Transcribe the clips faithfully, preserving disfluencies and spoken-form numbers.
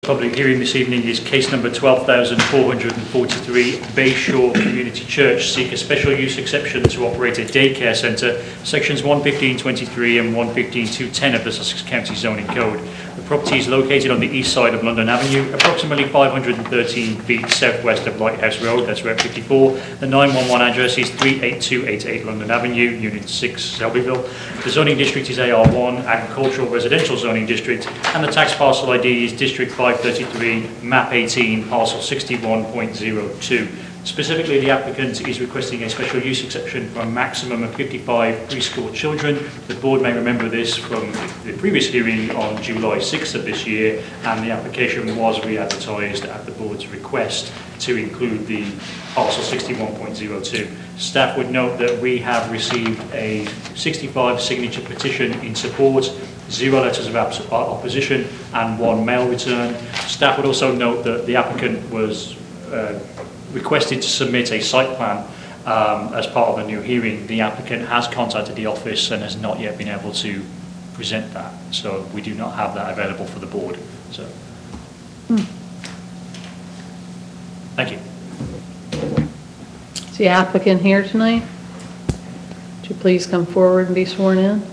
Public hearing this evening is case number twelve thousand four hundred forty-three, Bayshore Community Church seek a special use exception to operate a daycare centre, sections one fifteen twenty-three and one fifteen two ten of the Sussex County Zoning Code. The property is located on the east side of London Avenue, approximately five hundred thirteen feet southwest of Lighthouse Road, that's Route fifty-four. The nine one one address is three eight two eight eight London Avenue, Unit six, Selbyville. The zoning district is A R one, Agricultural Residential Zoning District, and the tax parcel I D is District five thirty-three, map eighteen, parcel sixty-one point zero two. Specifically, the applicant is requesting a special use exception for a maximum of fifty-five preschool children. The board may remember this from the previous hearing on July sixth of this year, and the application was re-advertised at the board's request to include the parcel sixty-one point zero two. Staff would note that we have received a sixty-five signature petition in support, zero letters of opposition, and one mail return. Staff would also note that the applicant was uh, requested to submit a site plan um, as part of the new hearing. The applicant has contacted the office and has not yet been able to present that, so we do not have that available for the board. So, hmm. Thank you. Is the applicant here tonight? Would you please come forward and be sworn in?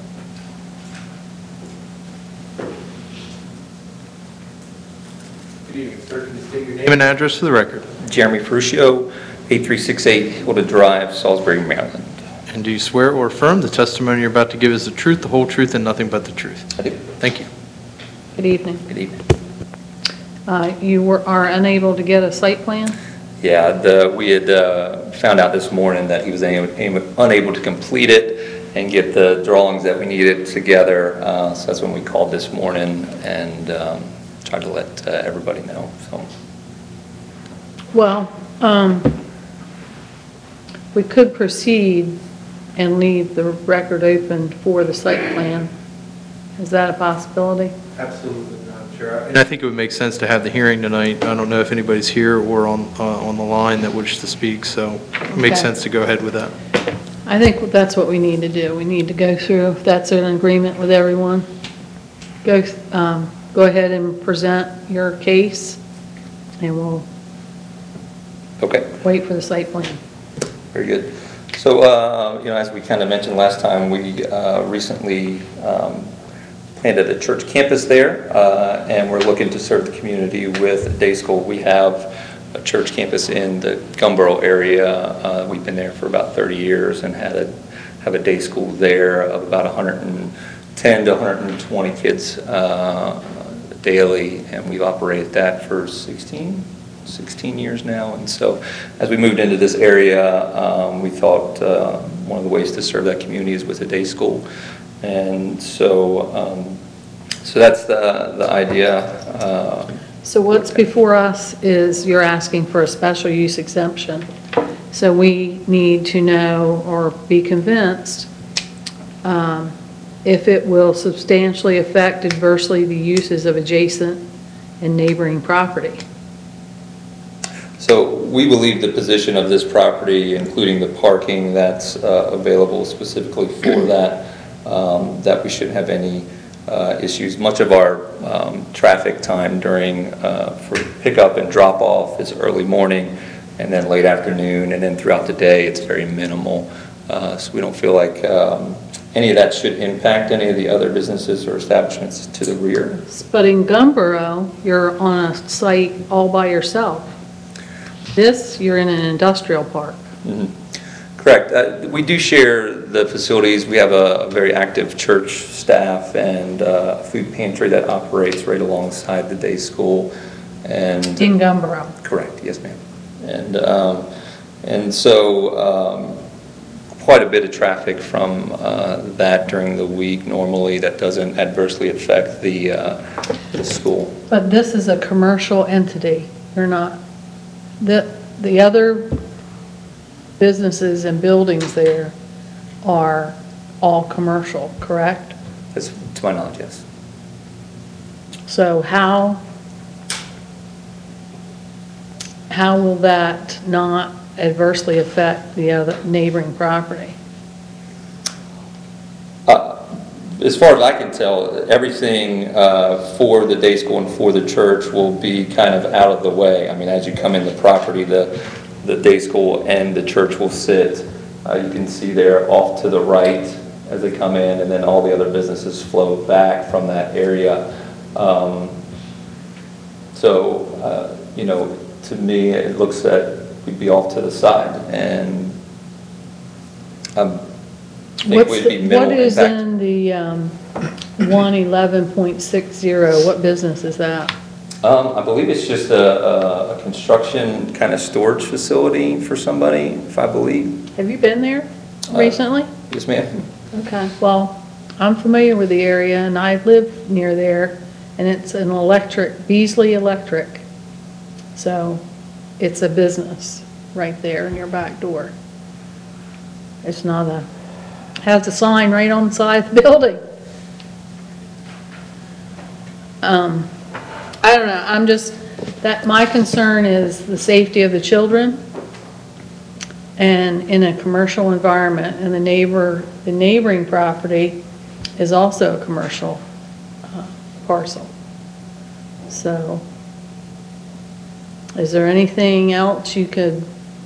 Good evening, sir. Can you state your name and address for the record? Jeremy Ferruccio, eight three six eight Hilda Drive, Salisbury, Maryland. And do you swear or affirm the testimony you're about to give is the truth, the whole truth, and nothing but the truth? I do. Thank you. Good evening. Good evening. Uh, you were, are unable to get a site plan? Yeah, the, we had uh, found out this morning that he was a, a, unable to complete it and get the drawings that we needed together. Uh, so that's when we called this morning and um, tried to let uh, everybody know. So. Well, um, we could proceed and leave the record open for the site plan. Is that a possibility? Absolutely not, Chair. And I think it would make sense to have the hearing tonight. I don't know if anybody's here or on uh, on the line that wishes to speak, so it makes Okay. sense to go ahead with that. I think that's what we need to do. We need to go through, if that's an agreement with everyone, go, um, go ahead and present your case, and we'll Okay. wait for the site plan. Very good. So, uh, you know, as we kind of mentioned last time, we uh, recently um, planted a church campus there, uh, and we're looking to serve the community with a day school. We have a church campus in the Gumboro area. Uh, we've been there for about thirty years and had a have a day school there of about one hundred ten to one hundred twenty kids uh, daily, and we've operated that for sixteen years now. And so as we moved into this area, um, we thought uh, one of the ways to serve that community is with a day school. And so um, so that's the, the idea. Uh, So what's before us is you're asking for a special use exemption. So we need to know or be convinced um, if it will substantially affect adversely the uses of adjacent and neighboring property. So we believe the position of this property, including the parking that's uh, available specifically for that, um, that we shouldn't have any uh, issues. Much of our um, traffic time during uh, for pickup and drop off is early morning and then late afternoon, and then throughout the day it's very minimal. Uh, so we don't feel like um, any of that should impact any of the other businesses or establishments to the rear. But in Gumboro, you're on a site all by yourself. This, you're in an industrial park. Mm-hmm. Correct. Uh, we do share the facilities. We have a, a very active church staff and uh, a food pantry that operates right alongside the day school. And In Gumboro. correct. Yes, ma'am. And um, and so um, quite a bit of traffic from uh, that during the week. Normally, that doesn't adversely affect the uh, the school. But this is a commercial entity. You're not. The, the other businesses and buildings there are all commercial, correct? That's to my knowledge, yes. So how, how will that not adversely affect the other neighboring property? Uh, as far as I can tell, everything uh, for the day school and for the church will be kind of out of the way. I mean, as you come in the property, the, the day school and the church will sit. Uh, you can see there off to the right as they come in, and then all the other businesses flow back from that area. Um, so, uh, you know, to me, it looks that we'd be off to the side, and um, I think What's we'd the- be minimal What is impact. in the um, one eleven point six zero? What business is that? Um, I believe it's just a, a, a construction kind of storage facility for somebody, if I believe. Have you been there Uh, recently? Yes, ma'am. Okay, well, I'm familiar with the area, and I live near there, and it's an electric, Beasley Electric. So it's a business right there in your back door. It's not a, has a sign right on the side of the building. Um, I don't know, I'm just, that, my concern is the safety of the children and in a commercial environment, and the neighbor, the neighboring property is also a commercial uh, parcel. So, is there anything else you could,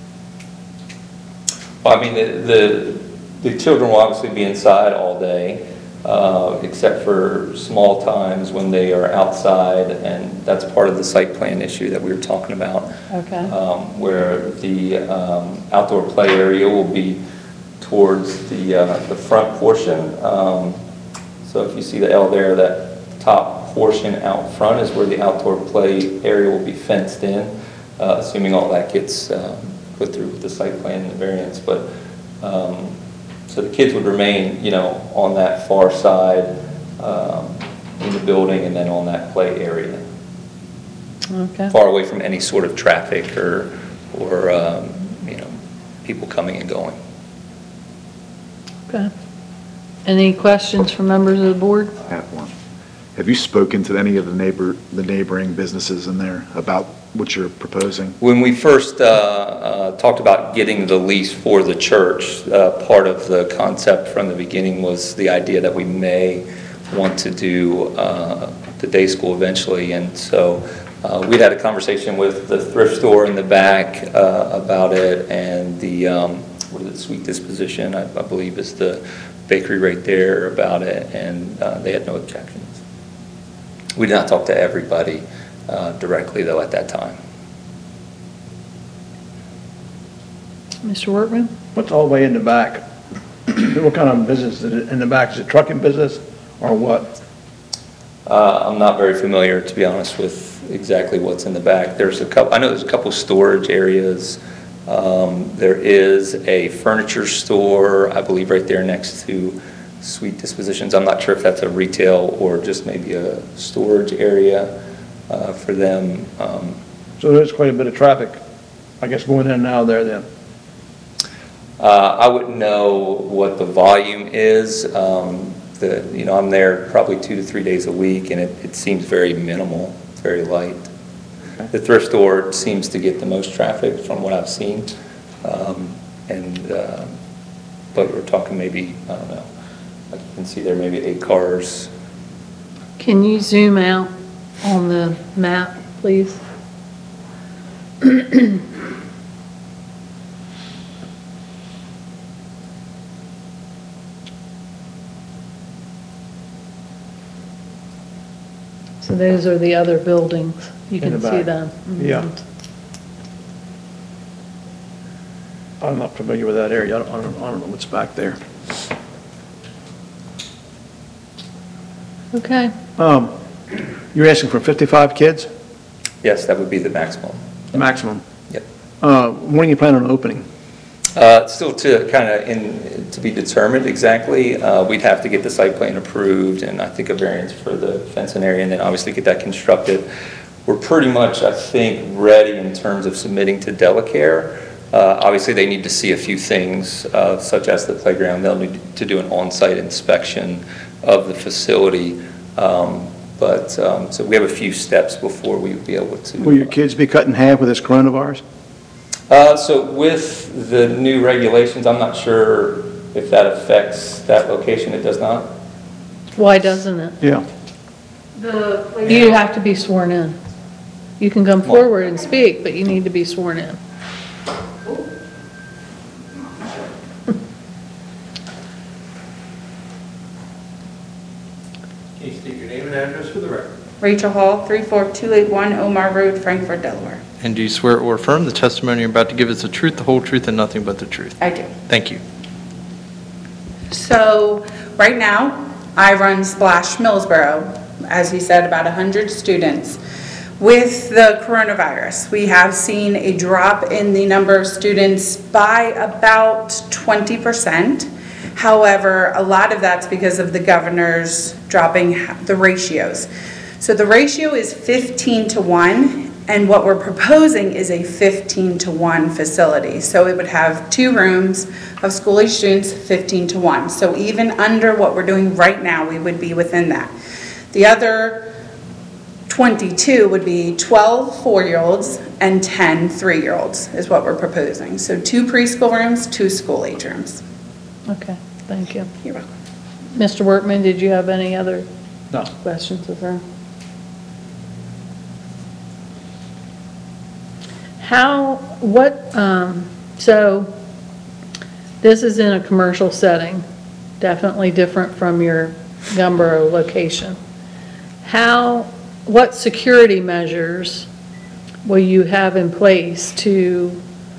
Well, I mean, the, the, the children will obviously be inside all day, uh, except for small times when they are outside, and that's part of the site plan issue that we were talking about. okay, Um, where the um, outdoor play area will be towards the, uh, the front portion. Um, so if you see the L there, that top portion out front is where the outdoor play area will be fenced in, uh, assuming all that gets um, put through with the site plan and the variance. But um, so the kids would remain, you know, on that far side um, in the building, and then on that play area, okay. far away from any sort of traffic or, or um, you know, people coming and going. Okay. Any questions from members of the board? I have one. Have you spoken to any of the neighbor, the neighboring businesses in there about what you're proposing? When we first uh, uh, talked about getting the lease for the church, uh, part of the concept from the beginning was the idea that we may want to do uh, the day school eventually. And so uh, we'd had a conversation with the thrift store in the back uh, about it, and the, um, what is it, Sweet Disposition, I, I believe is the bakery right there, about it, and uh, they had no objections. We did not talk to everybody uh, directly, though, at that time. Mister Workman? What's all the way in the back? What kind of business is it in the back? Is it trucking business or what? Uh, I'm not very familiar, to be honest, with exactly what's in the back. There's a couple, I know there's a couple storage areas. Um, There is a furniture store, I believe, right there next to Sweet Dispositions. I'm not sure if that's a retail or just maybe a storage area uh, for them. Um, So there's quite a bit of traffic, I guess, going in and out of there then. Uh, I wouldn't know what the volume is. Um, the, you know, I'm there probably two to three days a week, and it, it seems very minimal, very light. The thrift store seems to get the most traffic from what I've seen. Um, and, uh, but we're talking maybe, I don't know, like you can see there maybe eight cars. Can you zoom out on the map, please? So those are the other buildings. You In can the see back. them. Mhm. Yeah. I'm not familiar with that area. I don't, I don't I don't know what's back there. Okay. Um, You're asking for fifty-five kids Yes, that would be the maximum. maximum. Yep. Uh, When are you planning on opening? Uh, Still to kind of in, to be determined exactly. Uh, We'd have to get the site plan approved, and I think a variance for the fencing area, and then obviously get that constructed. We're pretty much, I think, ready in terms of submitting to Delicare. Uh, Obviously, they need to see a few things, uh, such as the playground. They'll need to do an on-site inspection of the facility. Um, But, um, so we have a few steps before we would be able to. Will your kids be cut in half with this coronavirus? Uh, So with the new regulations, I'm not sure if that affects that location. It does not? Why doesn't it? Yeah. You have to be sworn in. You can come forward and speak, but you need to be sworn in. Can you state your name and address for the record? Rachel Hall, three four two eight one Omar Road, Frankfort, Delaware. And do you swear or affirm the testimony you're about to give is the truth, the whole truth, and nothing but the truth? I do. Thank you. So, right now, I run Splash Millsboro, as he said, about one hundred students. With the coronavirus, we have seen a drop in the number of students by about twenty percent. However, a lot of that's because of the governor's dropping the ratios. So the ratio is fifteen to one, and what we're proposing is a fifteen to one facility. So it would have two rooms of school-age students, fifteen to one. So even under what we're doing right now, we would be within that. The other twenty-two would be twelve four-year-olds and ten three-year-olds is what we're proposing. So two preschool rooms, two school-age rooms. Okay, thank you. You're welcome. Mister Workman, did you have any other No. questions of her? How, what, um, so this is in a commercial setting, definitely different from your Gumboro location. How, what security measures will you have in place to,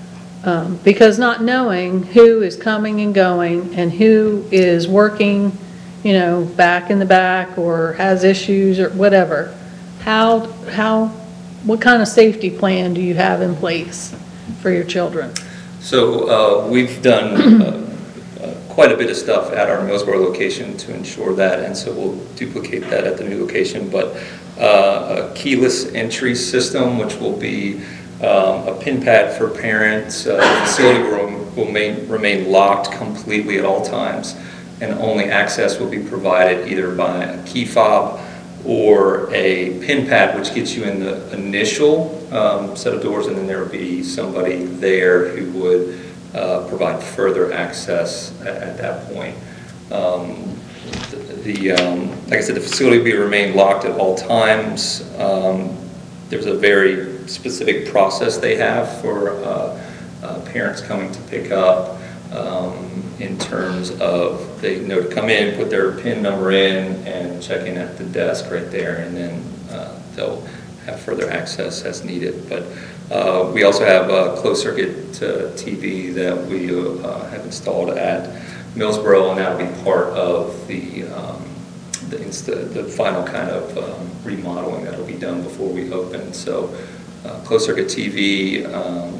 um, because not knowing who is coming and going and who is working, you know, back in the back or has issues or whatever, how, how, what kind of safety plan do you have in place for your children? So uh, we've done uh, uh, quite a bit of stuff at our Millsboro location to ensure that, and so we'll duplicate that at the new location. But uh, a keyless entry system, which will be um, a pin pad for parents. Uh, the facility will, will main, remain locked completely at all times, and only access will be provided either by a key fob or a pin pad, which gets you in the initial um, set of doors, and then there will be somebody there who would uh, provide further access at, at that point. Um, the, the um, like I said, the facility will be remain locked at all times. Um, there's a very specific process they have for uh, uh, parents coming to pick up. Um, in terms of they know to come in, put their PIN number in, and check in at the desk right there, and then uh, they'll have further access as needed. But uh, we also have a closed-circuit uh, T V that we uh, have installed at Millsboro, and that will be part of the um, the, insta- the final kind of um, remodeling that will be done before we open. So uh, closed-circuit T V, um,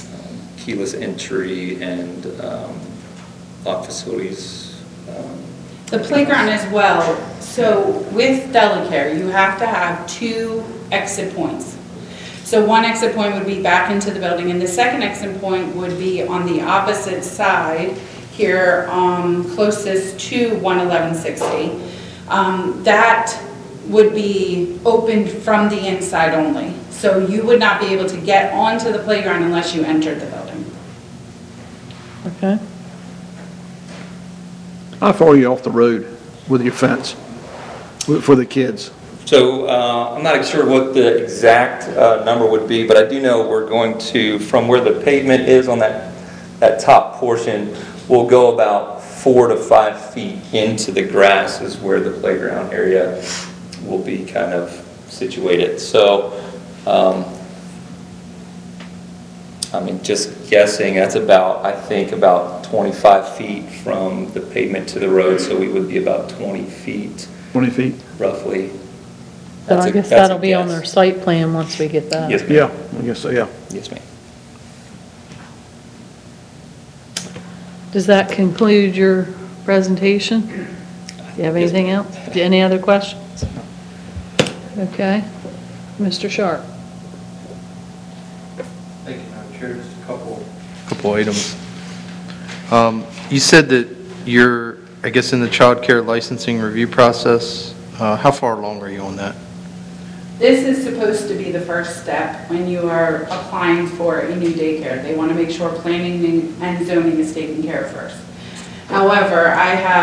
keyless entry, and um, lock facilities. Um, The playground as well. So with Delicare, you have to have two exit points. So one exit point would be back into the building, and the second exit point would be on the opposite side here, um, closest to one eleven sixty. Um, that would be opened from the inside only. So you would not be able to get onto the playground unless you entered the building. Okay. How far are you off the road with your fence with- for the kids? So uh, I'm not sure what the exact uh, number would be, but I do know we're going to, from where the pavement is on that, that top portion, we'll go about four to five feet into the grass is where the playground area will be kind of situated. So, um, I mean, just guessing, that's about, I think, about twenty-five feet from the pavement to the road, so we would be about twenty feet, twenty feet? roughly. So That's I a- guess that's a that'll be on guess. their site plan once we get that. Yes, ma'am. Yeah, I guess so, yeah. Yes, ma'am. Does that conclude your presentation? Do you have anything else? Any other questions? Okay. Mister Sharp? Thank you, Madam Chair. Just a couple. Couple items. Um, You said that you're, I guess, in the child care licensing review process. Uh, How far along are you on that? This is supposed to be the first step when you are applying for a new daycare. They want to make sure planning and zoning is taken care of first. However, I have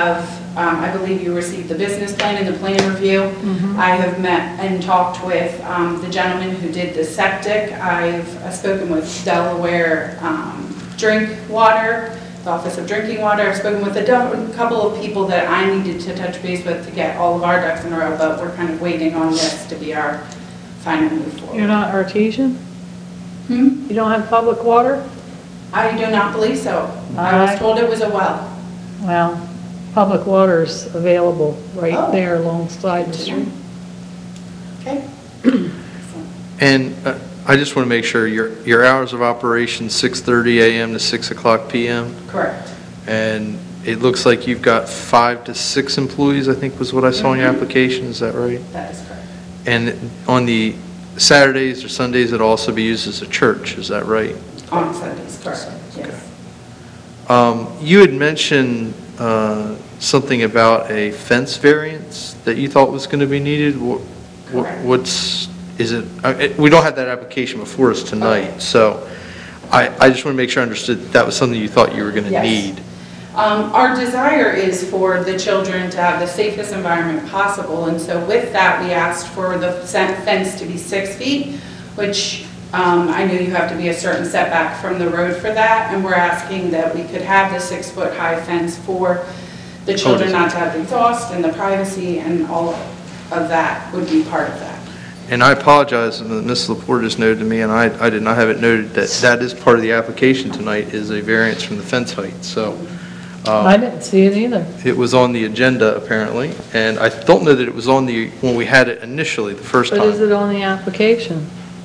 um, I believe you received the business plan and the plan review. I have met and talked with um, the gentleman who did the septic. I've uh, spoken with Delaware um, Drink Water, the Office of Drinking Water. I've spoken with a do- couple of people that I needed to touch base with to get all of our ducks in a row, but we're kind of waiting on this to be our final move forward. You're not artesian? Hmm? You don't have public water? I do not believe so. I was Alright. told it was a well. Well, public water's available right Oh. there alongside the street. Okay. And uh, I just want to make sure, your, your hours of operation, six thirty a m to six o'clock p m? Correct. And it looks like you've got five to six employees, I think was what I saw in your application, is that right? That is correct. And on the Saturdays or Sundays, it'll also be used as a church, is that right? On Sundays, correct, yes. Um, You had mentioned uh, something about a fence variance that you thought was going to be needed. What- what- Correct. What's, is it, uh, it- we don't have that application before us Okay. tonight, so I, I just want to make sure I understood that was something you thought you were going to Yes. need. Um, Our desire is for the children to have the safest environment possible, and so with that, we asked for the sen- fence to be six feet, which um, I know you have to be a certain setback from the road for that, and we're asking that we could have the six-foot-high fence for the children not to have the exhaust and the privacy, and all of that would be part of that. And I apologize, Miz Lepore just noted to me, and I, I did not have it noted, that that is part of the application tonight, is a variance from the fence height, so. um, I didn't see it either. It was on the agenda, apparently, and I don't know that it was on the, when we had it initially, the first But is time. it on the application?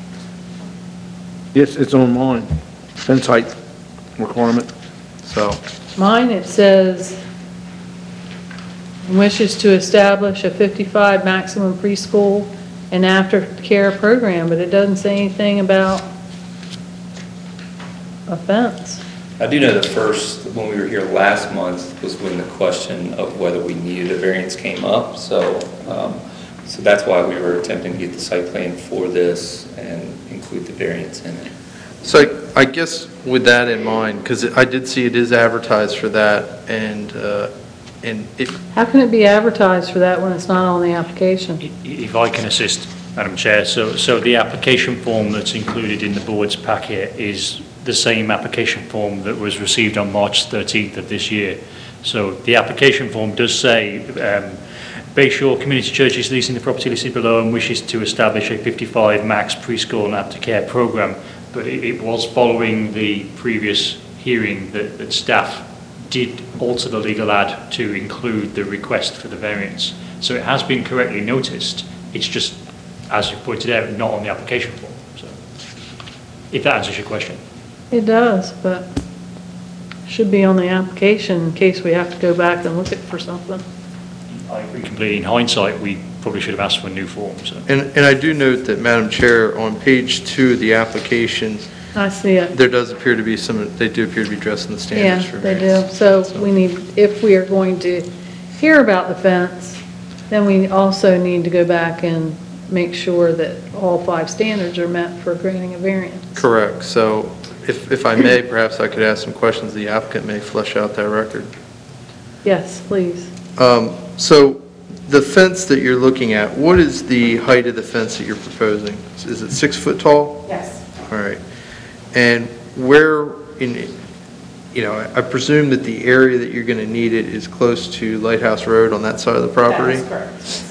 Yes, it's online, fence height requirement. So, Mine, it says, wishes to establish a fifty-five maximum preschool and aftercare program, but it doesn't say anything about a fence. I do know the first, when we were here last month, was when the question of whether we needed a variance came up, so, um, so that's why we were attempting to get the site plan for this and include the variance in it. so I guess with that in mind, because I did see it is advertised for that, and, uh, and it, How can it be advertised for that when it's not on the application? If I can assist, Madam Chair, so, so the application form that's included in the board's packet is the same application form that was received on March thirteenth of this year. So the application form does say, um, Bayshore Community Church is leasing the property listed below and wishes to establish a fifty-five max preschool and aftercare program, but it, it was following the previous hearing that, that staff did alter the legal ad to include the request for the variance. So it has been correctly noticed, it's just, as you pointed out, not on the application form, so, if that answers your question. It does, but it should be on the application in case we have to go back and look at for something. I agree completely. In hindsight, we probably should have asked for a new form, so. and, and I do note that, Madam Chair, on page two of the application, I see it. there does appear to be some, they do appear to be dressed in the Yeah, standards for they variance. do. So we need, if we are going to hear about the fence, then we also need to go back and make sure that all five standards are met for granting a variance. Correct, so if, if I may, perhaps I could ask some questions, the applicant may flesh out that record. Yes, please. Um, So the fence that you're looking at, what is the height of the fence that you're proposing? Is it six foot tall? Yes, All right. And where in, you know, I presume that the area that you're going to need it is close to Lighthouse Road on that side of the that property? is correct.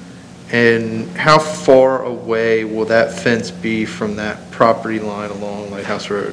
And how far away will that fence be from that property line along Lighthouse Road?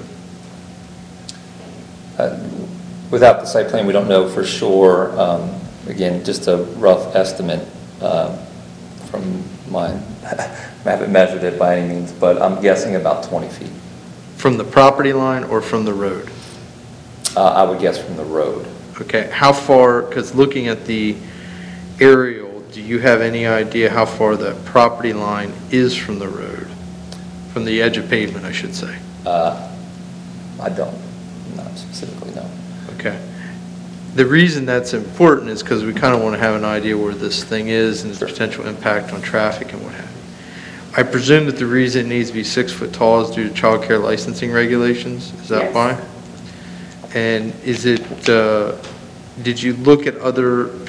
Uh, Without the site plan, we don't know for sure. Um, Again, just a rough estimate uh, from my, I haven't measured it by any means, but I'm guessing about twenty feet. From the property line or from the road? Uh, I would guess from the road. Okay, how far, because looking at the aerial, do you have any idea how far the property line is from the road? From the edge of pavement, I should say. Uh, I don't, not specifically, no. Okay. The reason that's important is because we kind of want to have an idea where this thing is and its potential impact on traffic and what have you. I presume that the reason it needs to be six foot tall is due to child care licensing regulations? Is that Yes. why? And is it, uh, did you look at other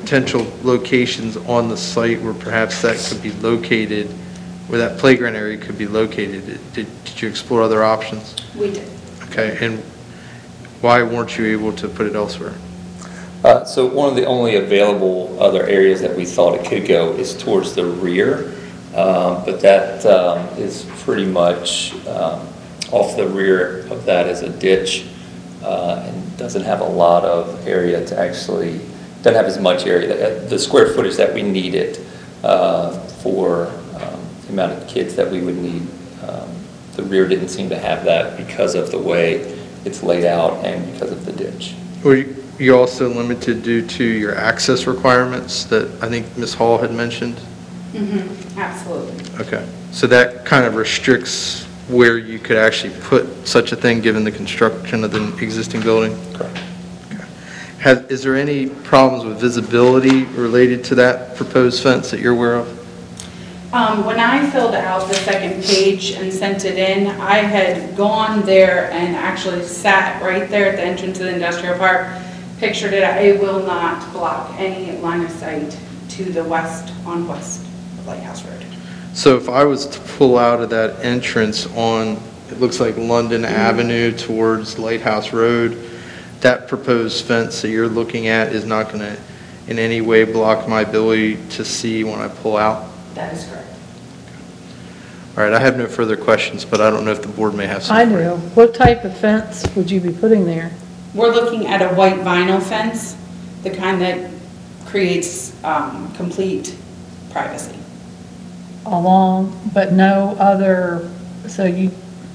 potential locations on the site where perhaps that could be located, where that playground area could be located? Did, did you explore other options? We did. Okay, and why weren't you able to put it elsewhere? Uh, So one of the only available other areas that we thought it could go is towards the rear, um, but that um, is pretty much um, off the rear of that is a ditch, uh, and doesn't have a lot of area to actually, doesn't have as much area, that- the square footage that we needed uh, for um, the amount of kids that we would need. Um, The rear didn't seem to have that because of the way it's laid out and because of the ditch. Were you you also limited due to your access requirements that I think Miz Hall had mentioned? Mm-hmm, absolutely. Okay, so that kind of restricts where you could actually put such a thing, given the construction of the existing building? Correct. Has, is there any problems with visibility related to that proposed fence that you're aware of? Um, when I filled out the second page and sent it in, I had gone there and actually sat right there at the entrance of the industrial park, pictured it. It will not block any line of sight to the west on West Lighthouse Road. So if I was to pull out of that entrance on, it looks like London Avenue towards Lighthouse Road, that proposed fence that you're looking at is not going to in any way block my ability to see when I pull out? That is correct. All right, I have no further questions, but I don't know if the board may have some. I do. What type of fence would you be putting there? We're looking at a white vinyl fence, the kind that creates um, complete privacy. Along, but no other, so you,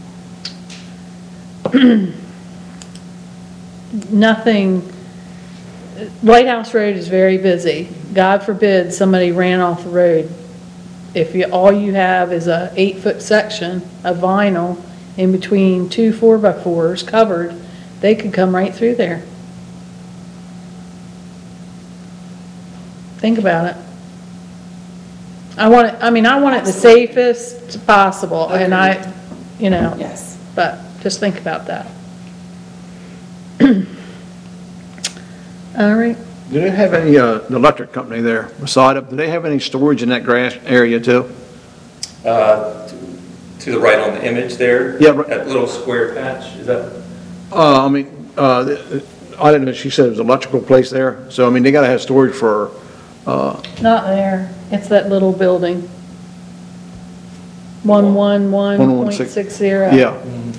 nothing, Lighthouse Road is very busy. God forbid somebody ran off the road. If you, all you have is a eight-foot section of vinyl in between two four-by-fours covered, they could come right through there. Think about it. I want it, I mean, I want it the safest possible, and I, you know, Yes. but just think about that. All right. Do they have any, uh, the electric company there, Masada, do they have any storage in that grass area too? Uh, to- To the right on the image there? Yeah, right. That little square patch, is that? Uh, I mean, uh, the- I didn't know, she said it was an electrical place there, so I mean, they gotta have storage for, uh, Not there. It's that little building. One one one point six zero. yeah.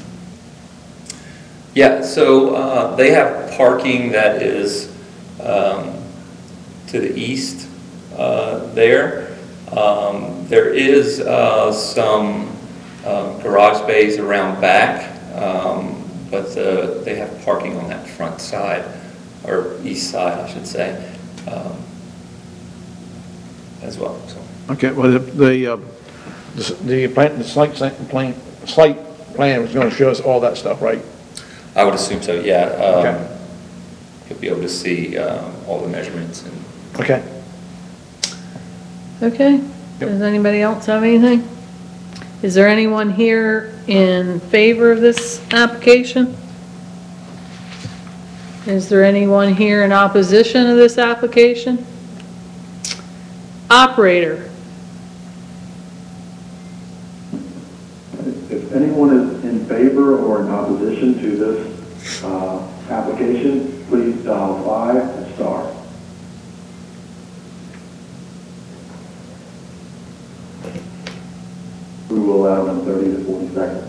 Yeah, so uh, they have parking that is um, to the east uh, there. Um, There is uh, some um, garage bays around back, um, but uh, they have parking on that front side, or east side, I should say, um, as well, so. Okay, well, the, the, uh, the the plan, the site, site plan, site plan was gonna show us all that stuff, right? I would assume so, yeah. Um, Okay. You'll be able to see um, all the measurements and Okay. Okay. Does anybody else have anything? Is there anyone here in favor of this application? Is there anyone here in opposition to this application? Operator? If anyone is in favor or in opposition to this uh, application, please dial five and star. We will allow them thirty to forty seconds.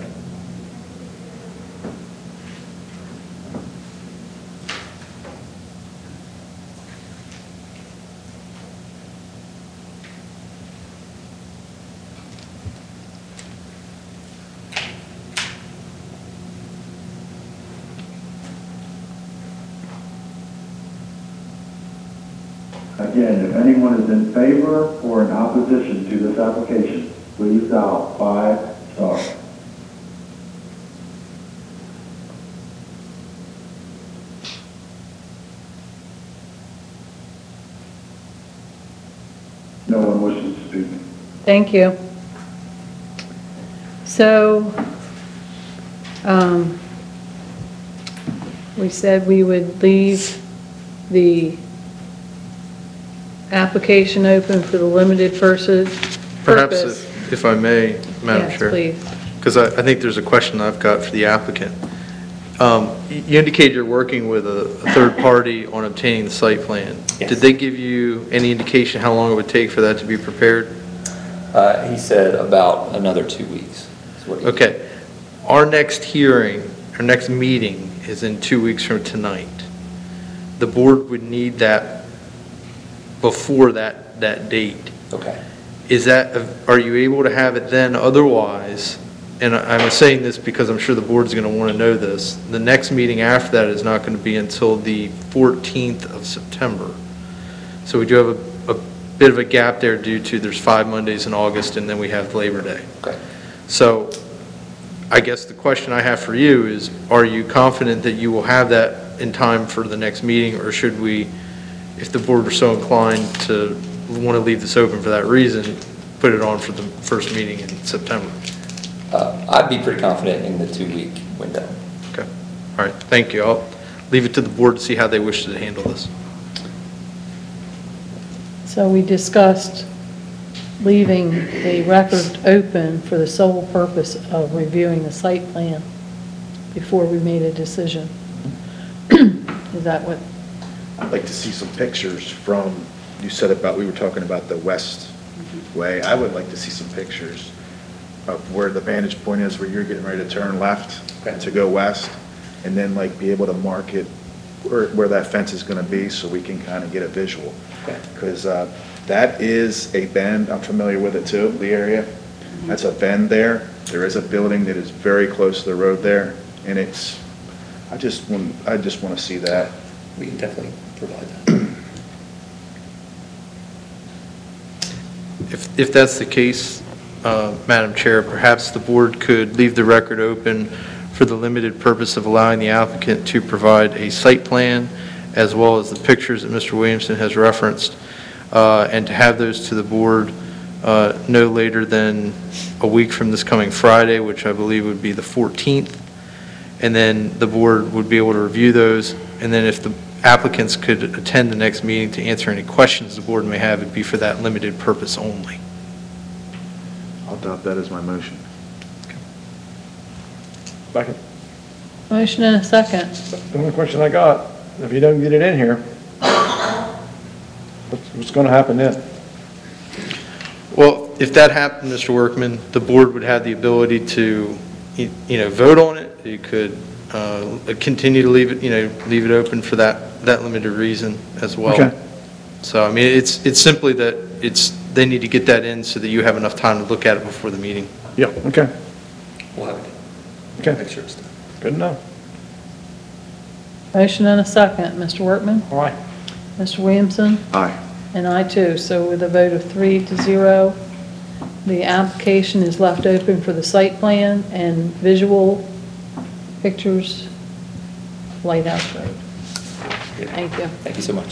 Again, if anyone is in favor or in opposition to this application, please dial five star. No one wishes to speak. Thank you. So, um, we said we would leave the application open for the limited purpose. Perhaps, purpose. if if I may, Madam Yes, Chair. please. Because I, I think there's a question I've got for the applicant. Um, y- You indicate you're working with a, a third party on obtaining the site plan. Yes. Did they give you any indication how long it would take for that to be prepared? Uh, He said about another two weeks. is what he- Okay. Our next hearing, our next meeting is in two weeks from tonight. The board would need that before that, that date. Okay. Is that, are you able to have it then? Otherwise, and I- I'm saying this because I'm sure the board's going to want to know this, the next meeting after that is not going to be until the fourteenth of September. So we do have a, a bit of a gap there due to there's five Mondays in August and then we have Labor Day. Okay. So I guess the question I have for you is, are you confident that you will have that in time for the next meeting, or should we, if the board were so inclined to want to leave this open for that reason, put it on for the first meeting in September? Uh, I'd be pretty confident in the two-week window. Okay. All right, thank you. I'll leave it to the board to see how they wish to handle this. So we discussed leaving the record open for the sole purpose of reviewing the site plan before we made a decision. Is that what? I'd like to see some pictures from, you said about, we were talking about the west way. I would like to see some pictures of where the vantage point is, where you're getting ready to turn left Okay. to go west, and then like be able to mark it where, where that fence is gonna be, so we can kind of get a visual. Okay. Because that is a bend, I'm familiar with it too, the area. That's a bend there. There is a building that is very close to the road there, and it's, I just want, I just want to see that. We can definitely provide that. If, if that's the case, uh, Madam Chair, perhaps the board could leave the record open for the limited purpose of allowing the applicant to provide a site plan as well as the pictures that Mister Williamson has referenced, uh, and to have those to the board uh, no later than a week from this coming Friday, which I believe would be the fourteenth. And then the board would be able to review those. And then if the applicants could attend the next meeting to answer any questions the board may have, it'd be for that limited purpose only. I'll adopt that as my motion. Second. Motion and a second. The only question I got, if you don't get it in here, what's, what's gonna happen then? Well, if that happened, Mister Workman, the board would have the ability to, you you know, vote on it. You could uh, continue to leave it, you know, leave it open for that, that limited reason as well. Okay. So, I mean, it's, it's simply that it's, they need to get that in so that you have enough time to look at it before the meeting. Yeah, okay, We'll have it. okay, Make sure it's done. good enough. Motion and a second. Mister Workman? All right. Mister Williamson? Aye. And I too. So with a vote of three to zero, the application is left open for the site plan and visual pictures, Lighthouse Road. Thank you. Thank you so much.